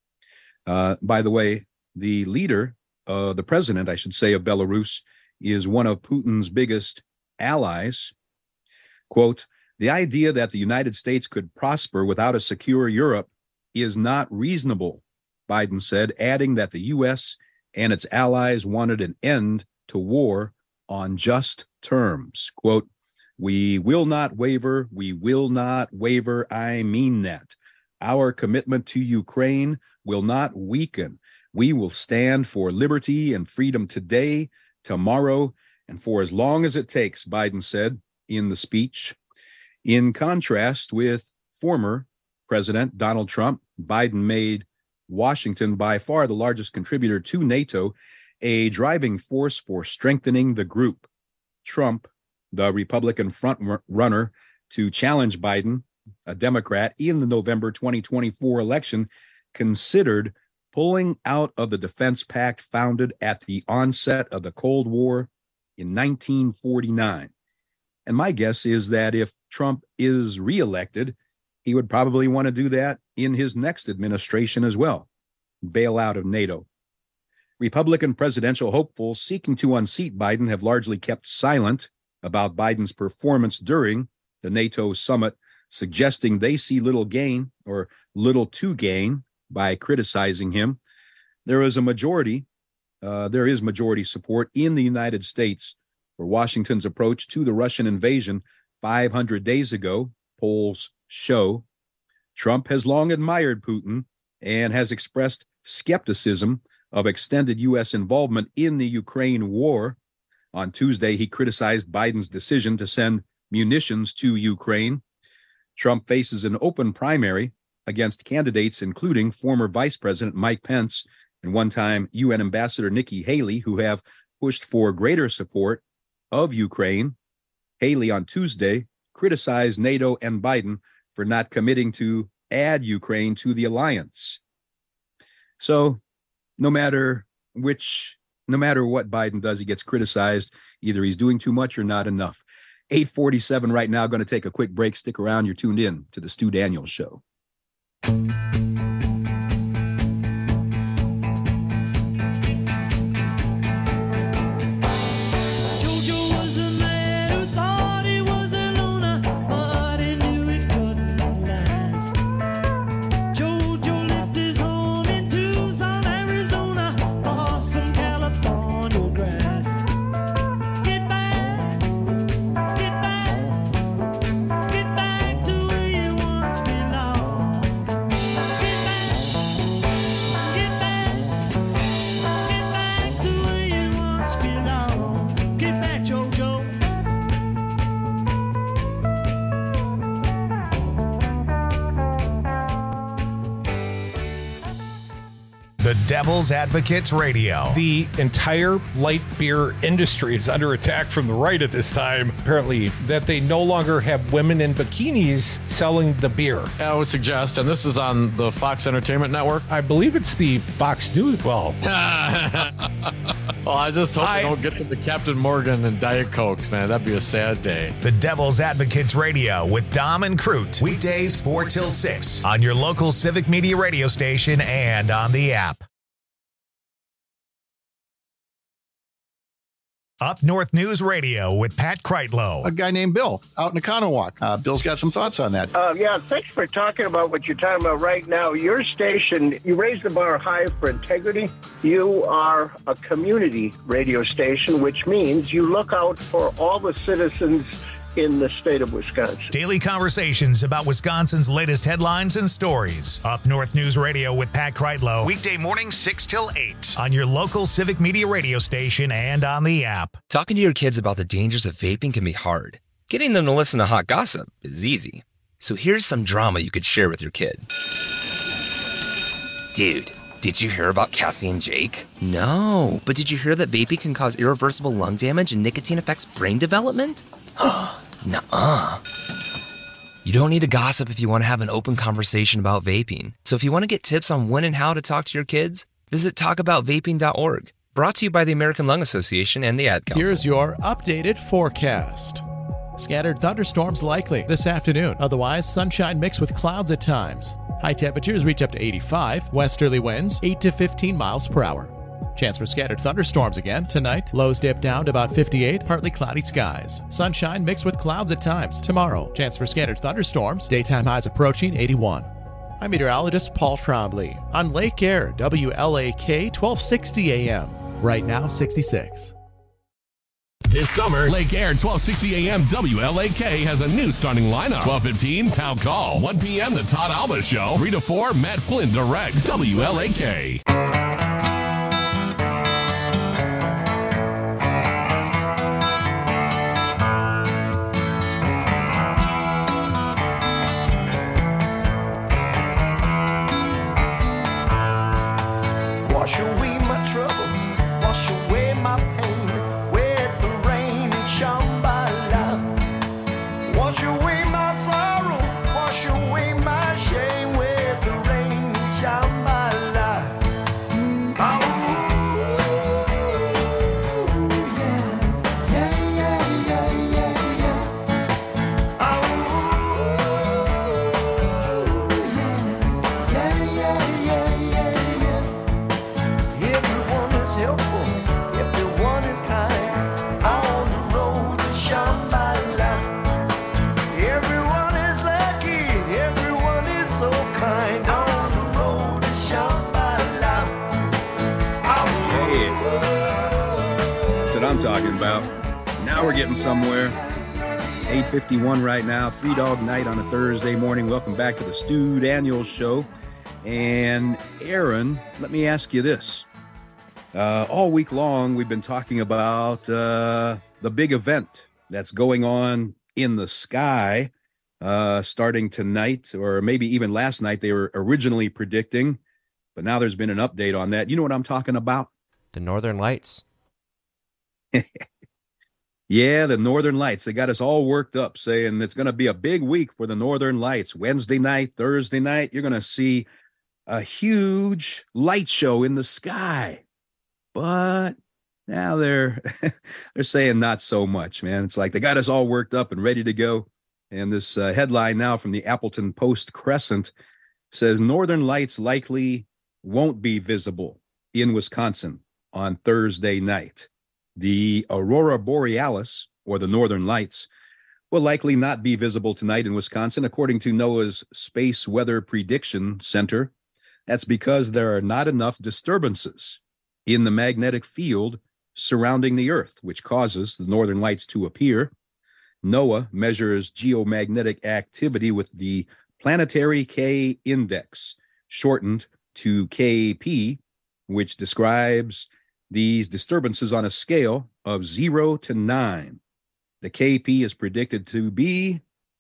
By the way, the leader, the president, I should say, of Belarus is one of Putin's biggest allies. Quote, the idea that the United States could prosper without a secure Europe is not reasonable, Biden said, adding that the U.S. and its allies wanted an end to war on just terms. Quote, we will not waver. We will not waver. I mean that. Our commitment to Ukraine will not weaken. We will stand for liberty and freedom today, tomorrow, and for as long as it takes, Biden said in the speech. In contrast with former President Donald Trump, Biden made Washington by far the largest contributor to NATO, a driving force for strengthening the group. Trump, the Republican front runner to challenge Biden, a Democrat, in the November 2024 election, considered pulling out of the defense pact founded at the onset of the Cold War in 1949. And my guess is that if Trump is reelected, he would probably want to do that in his next administration as well, bail out of NATO. Republican presidential hopefuls seeking to unseat Biden have largely kept silent about Biden's performance during the NATO summit, suggesting they see little gain or little to gain by criticizing him. There is majority support in the United States for Washington's approach to the Russian invasion 500 days ago, polls show. Trump has long admired Putin and has expressed skepticism of extended U.S. involvement in the Ukraine war. On Tuesday, he criticized Biden's decision to send munitions to Ukraine. Trump faces an open primary against candidates including former Vice President Mike Pence and one-time UN Ambassador Nikki Haley, who have pushed for greater support of Ukraine. Haley on Tuesday criticized NATO and Biden for not committing to add Ukraine to the alliance. So no matter what Biden does, he gets criticized. Either he's doing too much or not enough. 8:47 right now. Going to take a quick break. Stick around. You're tuned in to the Stu Daniels Show. The Devil's Advocates Radio. The entire light beer industry is under attack from the right at this time. Apparently, that they no longer have women in bikinis selling the beer. I would suggest, and this is on the Fox Entertainment Network. I believe it's the Fox News. Well, well, I just hope they don't get to the Captain Morgan and Diet Cokes, man. That'd be a sad day. The Devil's Advocates Radio with Dom and Crute. Weekdays 4 till 6 on your local Civic Media radio station and on the app. Up North News Radio with Pat Kreitlow. A guy named Bill out in Economowoc. Bill's got some thoughts on that. Yeah, thanks for talking about what you're talking about right now. Your station, you raise the bar high for integrity. You are a community radio station, which means you look out for all the citizens in the state of Wisconsin. Daily conversations about Wisconsin's latest headlines and stories. Up North News Radio with Pat Kreitlow. Weekday mornings 6 till 8 on your local Civic Media radio station and on the app. Talking to your kids about the dangers of vaping can be hard. Getting them to listen to hot gossip is easy. So here's some drama you could share with your kid. Dude, did you hear about Cassie and Jake? No, but did you hear that vaping can cause irreversible lung damage and nicotine affects brain development? Nuh-uh. You don't need to gossip if you want to have an open conversation about vaping. So if you want to get tips on when and how to talk to your kids, visit talkaboutvaping.org. Brought to you by the American Lung Association and the Ad Council. Here's your updated forecast. Scattered thunderstorms likely this afternoon. Otherwise, sunshine mixed with clouds at times. High temperatures reach up to 85. Westerly winds 8 to 15 miles per hour. Chance for scattered thunderstorms again tonight. Lows dip down to about 58. Partly cloudy skies. Sunshine mixed with clouds at times. Tomorrow, chance for scattered thunderstorms. Daytime highs approaching 81. I'm meteorologist Paul Trombley on Lake Air, WLAK 1260 AM. Right now, 66. This summer, Lake Air 1260 AM WLAK has a new starting lineup. 12:15 Town Call. 1 p.m. The Todd Alba Show. 3 to 4 Matt Flynn directs WLAK. Wash away my troubles, wash away my pain, with the rain and Shambhala. Wash away my sorrow, wash away my shame, with the rain and Shambhala. Oh, yeah, yeah, yeah, yeah, yeah, yeah. Oh, yeah, yeah, yeah, yeah, yeah. Everyone is helpful, everyone is kind, on the road to Shambhala. Everyone is lucky, everyone is so kind, on the road to Shambhala. Hey, that's what I'm talking about. Now we're getting somewhere. 8:51 right now, Three Dog Night on a Thursday morning. Welcome back to the Stu Daniels Show. And Aaron, let me ask you this. All week long, we've been talking about the big event that's going on in the sky starting tonight, or maybe even last night they were originally predicting, but now there's been an update on that. You know what I'm talking about? The Northern Lights. Yeah, the Northern Lights. They got us all worked up saying it's going to be a big week for the Northern Lights. Wednesday night, Thursday night, you're going to see a huge light show in the sky. But now they're saying not so much, man. It's like they got us all worked up and ready to go. And this headline now from the Appleton Post-Crescent says Northern Lights likely won't be visible in Wisconsin on Thursday night. The Aurora Borealis, or the Northern Lights, will likely not be visible tonight in Wisconsin, according to NOAA's Space Weather Prediction Center. That's because there are not enough disturbances in the magnetic field surrounding the Earth, which causes the Northern Lights to appear. NOAA measures geomagnetic activity with the Planetary K Index, shortened to KP, which describes these disturbances on a scale of 0 to 9. The KP is predicted to be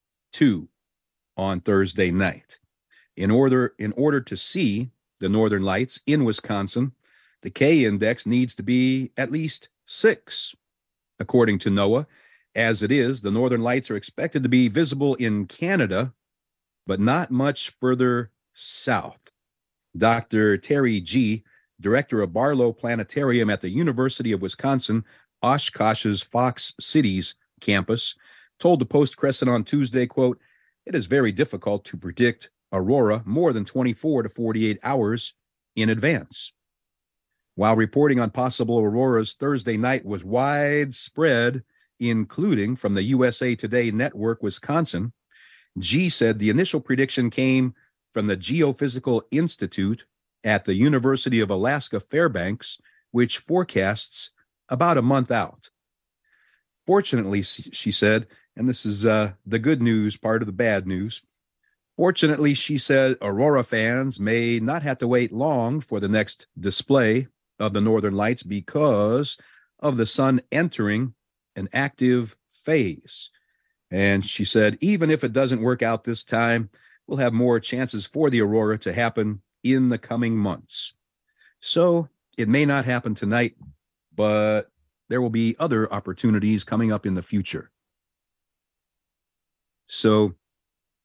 2 on Thursday night. In order to see the Northern Lights in Wisconsin, the K index needs to be at least 6. According to NOAA, as it is, the Northern Lights are expected to be visible in Canada, but not much further south. Dr. Terry G., director of Barlow Planetarium at the University of Wisconsin, Oshkosh's Fox Cities campus, told the Post-Crescent on Tuesday, quote, "It is very difficult to predict aurora more than 24 to 48 hours in advance." While reporting on possible auroras Thursday night was widespread, including from the USA Today Network Wisconsin, G said the initial prediction came from the Geophysical Institute at the University of Alaska Fairbanks, which forecasts about a month out. Fortunately, she said, and this is the good news part of the bad news, fortunately, she said, aurora fans may not have to wait long for the next display of the Northern Lights because of the sun entering an active phase. And she said, even if it doesn't work out this time, we'll have more chances for the aurora to happen in the coming months. So it may not happen tonight, but there will be other opportunities coming up in the future. So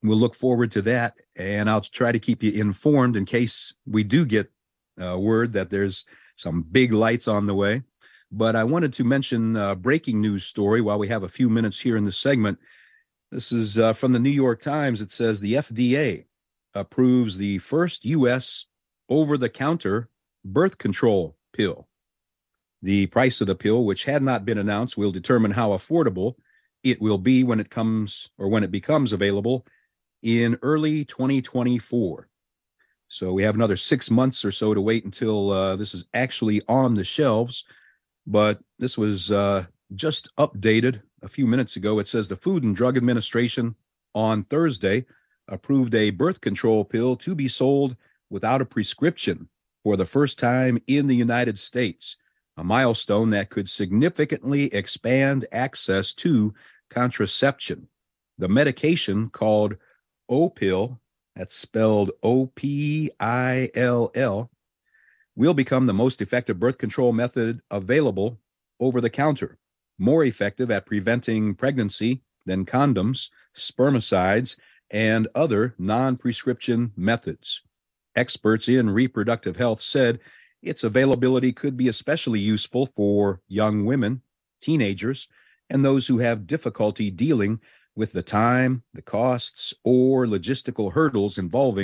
we'll look forward to that, and I'll try to keep you informed in case we do get word that there's some big lights on the way. But I wanted to mention a breaking news story while we have a few minutes here in the segment. This is from the New York Times. It says the FDA approves the first U.S. over-the-counter birth control pill. The price of the pill, which had not been announced, will determine how affordable it will be when it becomes available in early 2024. So we have another 6 months or so to wait until this is actually on the shelves. But this was just updated a few minutes ago. It says the Food and Drug Administration on Thursday approved a birth control pill to be sold without a prescription for the first time in the United States, a milestone that could significantly expand access to contraception. The medication, called Opill, that's spelled Opill, will become the most effective birth control method available over the counter, more effective at preventing pregnancy than condoms, spermicides, and other non-prescription methods. Experts in reproductive health said its availability could be especially useful for young women, teenagers, and those who have difficulty dealing with the time, the costs, or logistical hurdles involved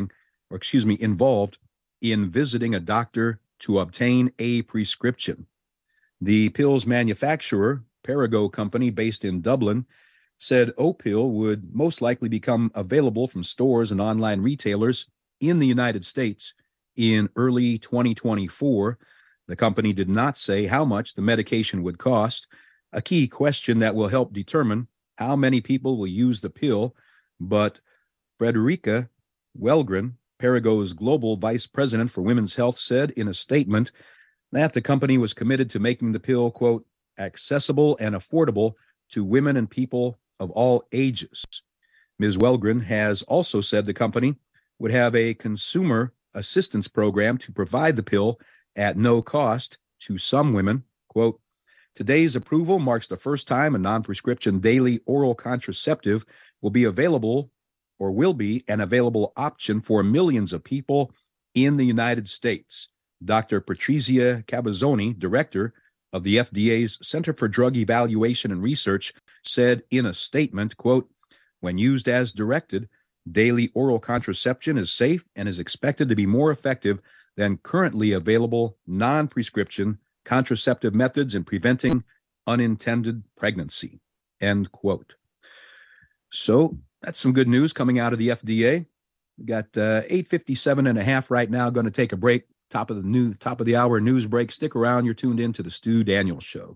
in visiting a doctor to obtain a prescription. The pill's manufacturer, Perrigo Company, based in Dublin, said Opill would most likely become available from stores and online retailers in the United States in early 2024. The company did not say how much the medication would cost, a key question that will help determine how many people will use the pill. But Frederica Wellgren, Perrigo's global vice president for women's health, said in a statement that the company was committed to making the pill, quote, accessible and affordable to women and people of all ages. Ms. Wellgren has also said the company would have a consumer assistance program to provide the pill at no cost to some women. Quote, today's approval marks the first time a non-prescription daily oral contraceptive will be available or will be an available option for millions of people in the United States. Dr. Patrizia Cabazzoni, director of the FDA's Center for Drug Evaluation and Research, said in a statement, quote, when used as directed, daily oral contraception is safe and is expected to be more effective than currently available non-prescription contraceptive methods in preventing unintended pregnancy, end quote. So that's some good news coming out of the FDA. We got 8:57.5 right now. Going to take a break. Top of the hour news break. Stick around. You're tuned in to the Stu Daniels Show.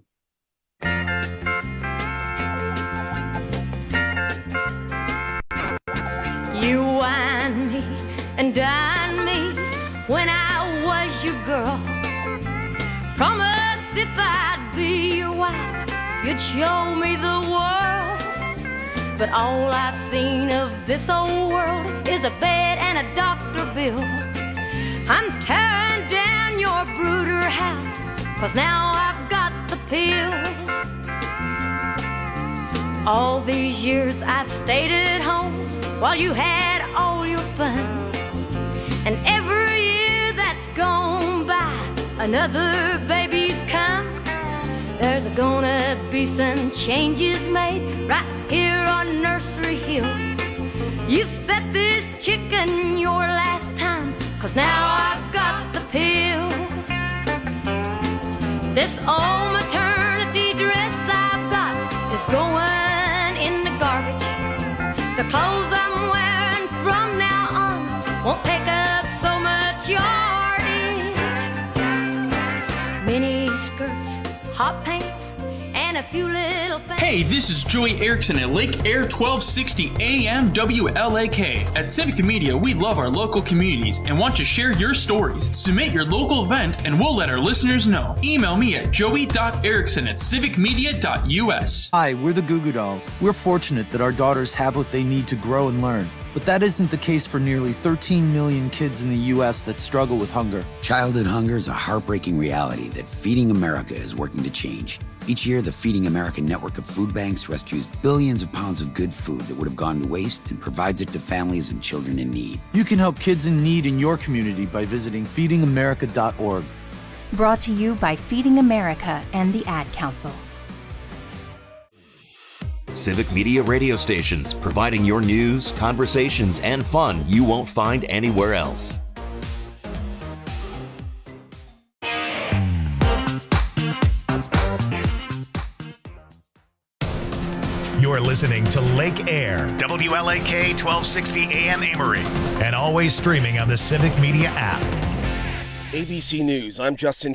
You whined me and dined me when I was your girl. Promised if I'd be your wife, you'd show me the world. But all I've seen of this old world is a bed and a doctor bill. I'm tearing down your brooder house, 'cause now I've got the pill. All these years I've stayed at home while you had all your fun. And every year that's gone by, another baby's come. There's gonna be some changes made right here on Nursery Hill. You set this chicken your last time, 'cause now I've got the pill. This old maternity dress I've got is going in the garbage. The clothes I'm wearing from now on won't take up so much yardage. Mini skirts, hot pants, and a few little things. Hey, this is Joey Erickson at Lake Air 1260 AM WLAK. At Civic Media, we love our local communities and want to share your stories. Submit your local event and we'll let our listeners know. Email me at joey.erickson@civicmedia.us. Hi, we're the Goo Goo Dolls. We're fortunate that our daughters have what they need to grow and learn. But that isn't the case for nearly 13 million kids in the U.S. that struggle with hunger. Childhood hunger is a heartbreaking reality that Feeding America is working to change. Each year, the Feeding America network of food banks rescues billions of pounds of good food that would have gone to waste and provides it to families and children in need. You can help kids in need in your community by visiting feedingamerica.org. Brought to you by Feeding America and the Ad Council. Civic Media radio stations, providing your news, conversations, and fun you won't find anywhere else. You're listening to Lake Air, WLAK 1260 AM Amory, and always streaming on the Civic Media app. ABC News, I'm Justin